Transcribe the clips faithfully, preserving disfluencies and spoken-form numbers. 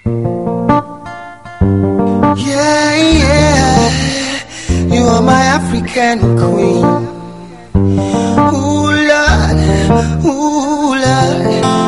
Yeah, yeah, you are my African queen. Ooh, Lord, ooh, Lord.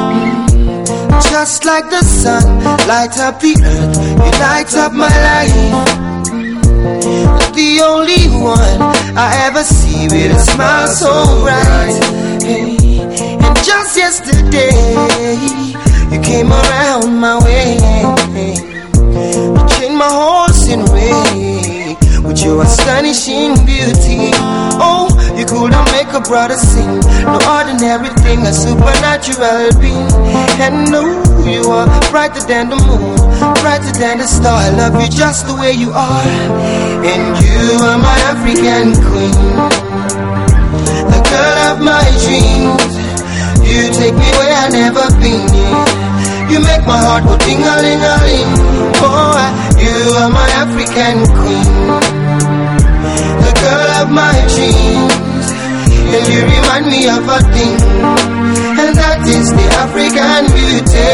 Just like the sun, light up the earth, you light up my life. The only one I ever see with a smile so bright. Hey, and just yesterday, you came around my way. You changed my horse in way with your astonishing beauty. Oh, you couldn't make a brother sing. No ordinary thing, a supernatural being. And no, you are brighter than the moon, brighter than the star. I love you just the way you are. And you are my African queen, the girl of my dreams. You take me where I've never been. You make my heart go ding-a-ling-a-ling. Oh, you are my African queen, the girl of my dreams. And you remind me of a thing, and that is the African beauty.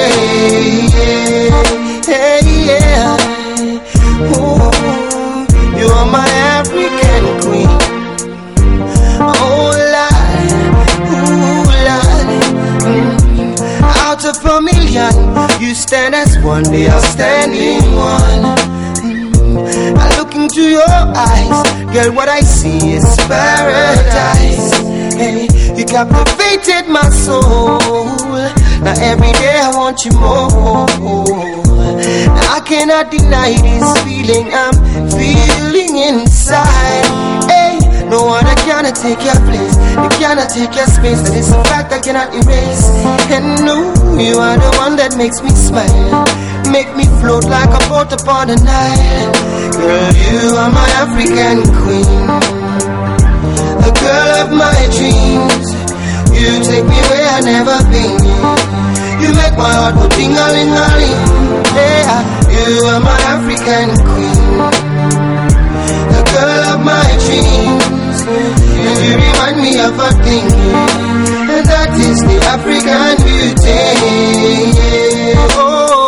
Yeah, yeah. Ooh, you are my African queen. Oh, Lord, ooh, Lord. Mm. Out of a million, you stand as one, the outstanding one. Mm. I look into your eyes, girl, what I see is paradise. Hey, you captivated my soul. Now every day I want you more. Now I cannot deny this feeling I'm feeling inside. Hey, no one cannot take your place, you cannot take your space. That is a fact I cannot erase. And no, you are the one that makes me smile, make me float like a boat upon the Nile. Girl, you are my African queen, the girl of my dreams. You take me where I've never been. You make my heart go ding-a-ling-a-ling. Yeah, you are my African queen, the girl of my dreams. And you remind me of a thing, and that is the African beauty. Oh,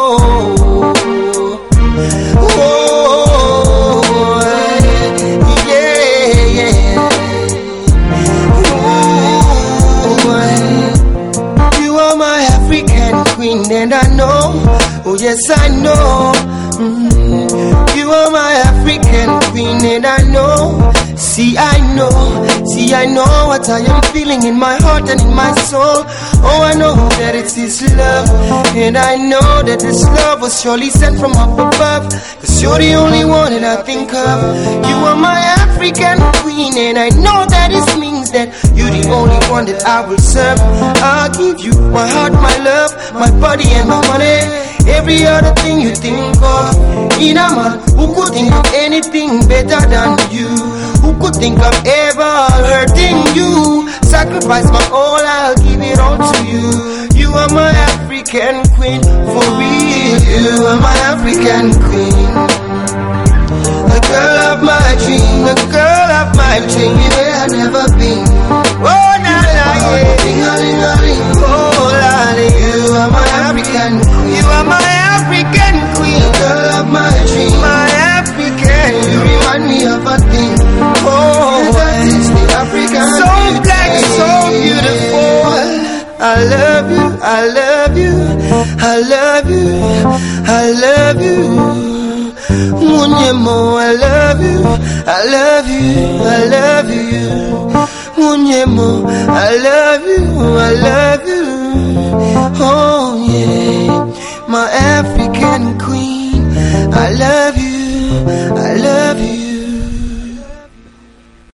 oh, oh, yeah, yeah. Queen, and I know, oh yes I know, mm, you are my African queen, and I know, see I know, see I know what I am feeling in my heart and in my soul. Oh, I know that it's His love, and I know that this love was surely sent from up above, cause you're the only one that I think of. You are my African queen, and I know that it means that you're the only one that I will serve. I'll give you my heart, my love, my body and my money, every other thing you think of. In a man who could think of anything better than you, who could think of ever hurting you. Sacrifice my all, I'll give it all to you. You are my African queen, for real. You are my African queen, the girl of my dream, the girl of my dream. Where I've never been. Oh, na na, yeah. Oh, Lord, you are my African queen. You are my African queen, the girl of my dream, my African. You remind me of a thing. Oh, that is the African. So black, so beautiful. I love you, I love you, I love you, I love you. Munyemo, I love you, I love you, I love you. Munyemo, I love you, I love you. Oh yeah, my African queen, I love